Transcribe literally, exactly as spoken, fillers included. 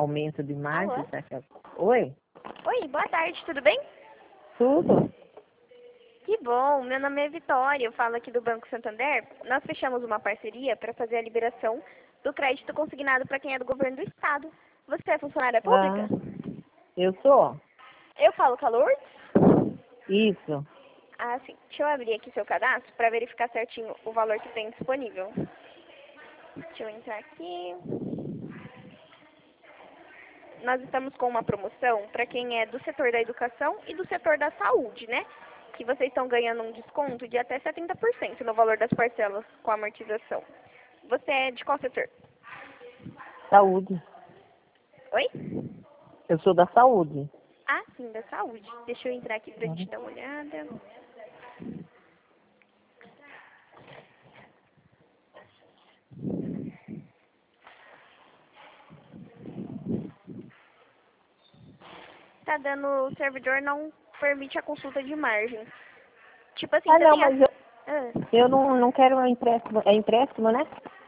aumento de margem. Alô? Tá? que- Oi? Oi, boa tarde, tudo bem? Tudo? Que bom, meu nome é Vitória, eu falo aqui do Banco Santander. Nós fechamos uma parceria para fazer a liberação do crédito consignado para quem é do governo do estado. Você é funcionária pública? Ah, eu sou? Eu falo com a Lourdes? Isso. Ah, sim. Deixa eu abrir aqui seu cadastro para verificar certinho o valor que tem disponível. Deixa eu entrar aqui. Nós estamos com uma promoção para quem é do setor da educação e do setor da saúde, né? Que vocês estão ganhando um desconto de até setenta por cento no valor das parcelas com amortização. Você é de qual setor? Saúde. Oi? Eu sou da saúde. Ah, sim, da saúde. Deixa eu entrar aqui para Uhum. te dar uma olhada. Tá dando, o servidor não permite a consulta de margem. Tipo assim, Ah, você não, tem a... mas eu, Ah, eu não, não quero um empréstimo. É empréstimo, né?